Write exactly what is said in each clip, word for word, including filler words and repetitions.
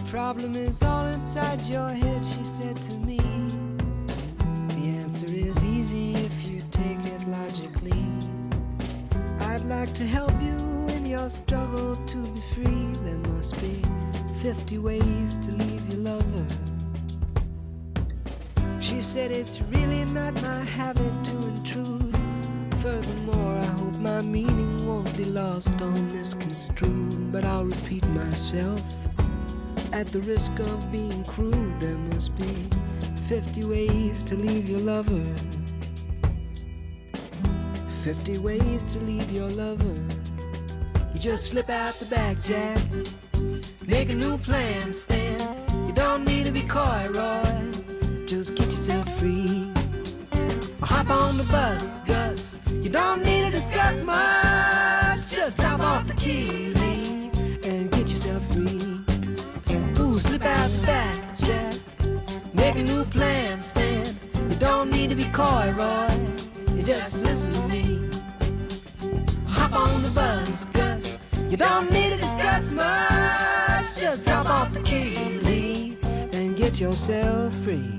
problem is all inside your head, she said to me. The answer is easy if you take it logically. I'd like to help you in your struggle to be free. There must be fifty ways to leave your lover. She said it's really not my habit to intrude. Furthermore, I hope my meaning won't be lost or misconstrued. But I'll repeat myself at the risk of being crude. There must be fifty ways to leave your lover. Fifty ways to leave your lover. You just slip out the back, Jack. Make a new plan, Stan. You don't need to be coy, Roy. Just get yourself free. Or hop on the bus, Gus. You don't need to discuss much. Just drop off the key, leave, and get yourself free. Ooh, slip out the back, Jack. Make a new plan, Stan. You don't need to be coy, Roy. You just listen to me. Hop on the bus, Gus. You don't need to discuss much. Just drop off the key, leave, and get yourself free.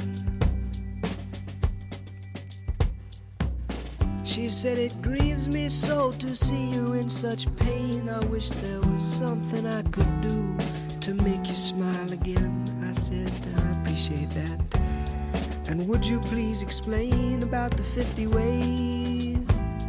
She said it grieves me so to see you in such pain. I wish there was something I could do to make you smile again. I said I appreciate that. And would you please explain about the fifty ways?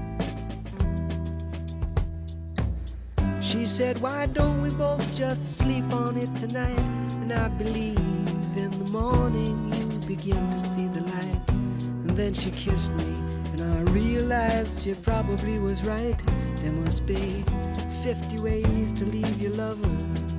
She said, why don't we both just sleep on it tonight? And I believe in the morning you begin to see the light. And then she kissed me, and I realized she probably was right. There must be fifty ways to leave your lover.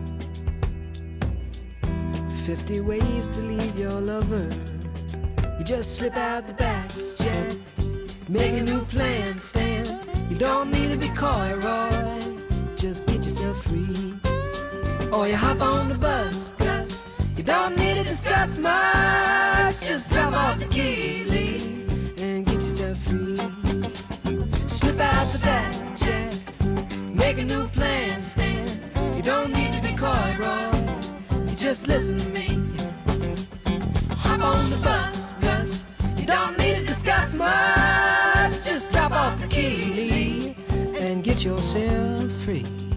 Fifty ways to leave your lover. You just slip out the back, Jack. Make a new plan, Stan. You don't need to be coy, Roy. Just get yourself free. Or you hop on the bus, Gus. You don't need to discuss much. Just drop off the key, leave, and get yourself free. Slip out the back, Jack. Make a new plan, Stan. You don't need to be coy, Roy. You just listen to me. Hop on the bus, Gus. You don't need to discuss much. Just drop off the key, leave, and get yourself free.